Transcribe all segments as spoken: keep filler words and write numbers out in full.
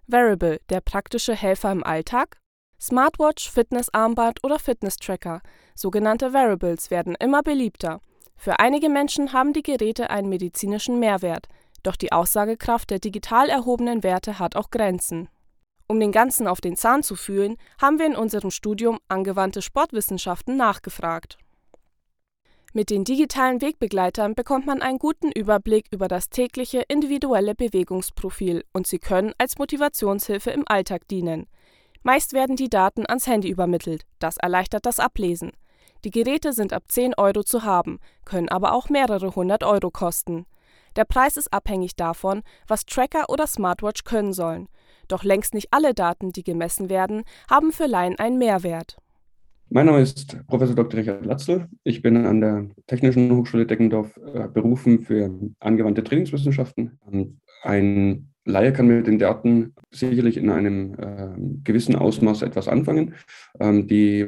Wearable, der praktische Helfer im Alltag? Smartwatch, Fitnessarmband oder Fitnesstracker. Sogenannte Wearables werden immer beliebter. Für einige Menschen haben die Geräte einen medizinischen Mehrwert, doch die Aussagekraft der digital erhobenen Werte hat auch Grenzen. Um den Ganzen auf den Zahn zu fühlen, haben wir in unserem Studium Angewandte Sportwissenschaften nachgefragt. Mit den digitalen Wegbegleitern bekommt man einen guten Überblick über das tägliche individuelle Bewegungsprofil und sie können als Motivationshilfe im Alltag dienen. Meist werden die Daten ans Handy übermittelt, das erleichtert das Ablesen. Die Geräte sind ab zehn Euro zu haben, können aber auch mehrere hundert Euro kosten. Der Preis ist abhängig davon, was Tracker oder Smartwatch können sollen. Doch längst nicht alle Daten, die gemessen werden, haben für Laien einen Mehrwert. Mein Name ist Professor Doktor Richard Latzel. Ich bin an der Technischen Hochschule Deggendorf äh, berufen für angewandte Trainingswissenschaften. Ein Laie kann mit den Daten sicherlich in einem äh, gewissen Ausmaß etwas anfangen. Ähm, die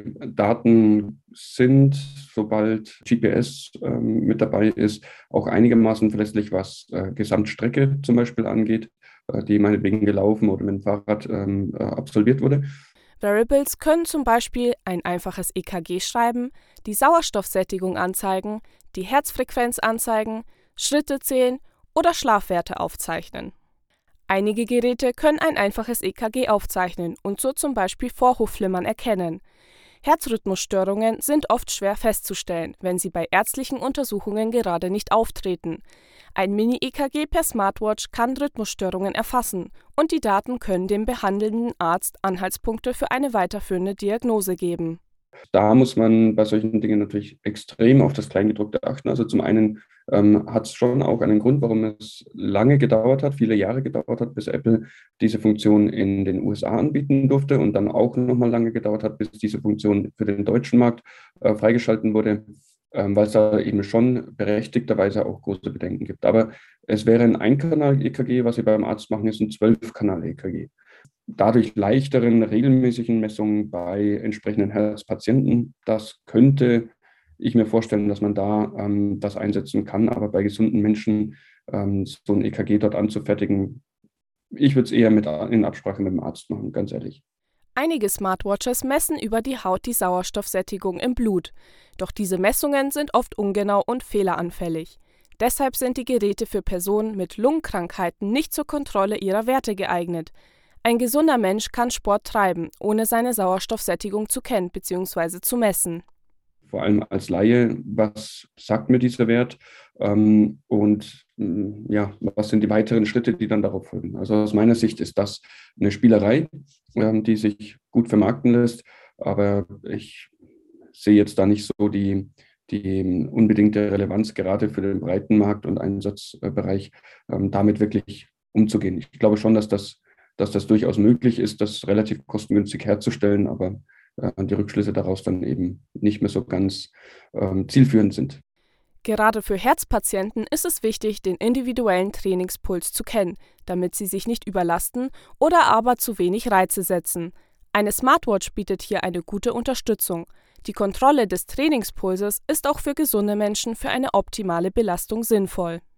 Daten sind, sobald G P S äh, mit dabei ist, auch einigermaßen verlässlich, was äh, Gesamtstrecke zum Beispiel angeht, äh, die meinetwegen gelaufen oder mit dem Fahrrad ähm, äh, absolviert wurde. Wearables können zum Beispiel ein einfaches E K G schreiben, die Sauerstoffsättigung anzeigen, die Herzfrequenz anzeigen, Schritte zählen oder Schlafwerte aufzeichnen. Einige Geräte können ein einfaches E K G aufzeichnen und so zum Beispiel Vorhofflimmern erkennen. Herzrhythmusstörungen sind oft schwer festzustellen, wenn sie bei ärztlichen Untersuchungen gerade nicht auftreten. Ein Mini-E K G per Smartwatch kann Rhythmusstörungen erfassen und die Daten können dem behandelnden Arzt Anhaltspunkte für eine weiterführende Diagnose geben. Da muss man bei solchen Dingen natürlich extrem auf das Kleingedruckte achten. Also zum einen ähm, hat es schon auch einen Grund, warum es lange gedauert hat, viele Jahre gedauert hat, bis Apple diese Funktion in den U S A anbieten durfte und dann auch nochmal lange gedauert hat, bis diese Funktion für den deutschen Markt äh, freigeschalten wurde, ähm, weil es da eben schon berechtigterweise auch große Bedenken gibt. Aber es wäre ein Ein-Kanal-E K G, was Sie beim Arzt machen, ist ein Zwölf-Kanal-E K G. Dadurch leichteren, regelmäßigen Messungen bei entsprechenden Herzpatienten, das könnte ich mir vorstellen, dass man da ähm, das einsetzen kann. Aber bei gesunden Menschen ähm, so ein E K G dort anzufertigen, ich würde es eher mit, in Absprache mit dem Arzt machen, ganz ehrlich. Einige Smartwatches messen über die Haut die Sauerstoffsättigung im Blut. Doch diese Messungen sind oft ungenau und fehleranfällig. Deshalb sind die Geräte für Personen mit Lungenkrankheiten nicht zur Kontrolle ihrer Werte geeignet. Ein gesunder Mensch kann Sport treiben, ohne seine Sauerstoffsättigung zu kennen bzw. zu messen. Vor allem als Laie, was sagt mir dieser Wert ähm, und ähm, ja, was sind die weiteren Schritte, die dann darauf folgen? Also aus meiner Sicht ist das eine Spielerei, ähm, die sich gut vermarkten lässt, aber ich sehe jetzt da nicht so die, die unbedingte Relevanz gerade für den breiten Markt und Einsatzbereich, ähm, damit wirklich umzugehen. Ich glaube schon, dass das dass das durchaus möglich ist, das relativ kostengünstig herzustellen, aber äh, die Rückschlüsse daraus dann eben nicht mehr so ganz ähm, zielführend sind. Gerade für Herzpatienten ist es wichtig, den individuellen Trainingspuls zu kennen, damit sie sich nicht überlasten oder aber zu wenig Reize setzen. Eine Smartwatch bietet hier eine gute Unterstützung. Die Kontrolle des Trainingspulses ist auch für gesunde Menschen für eine optimale Belastung sinnvoll.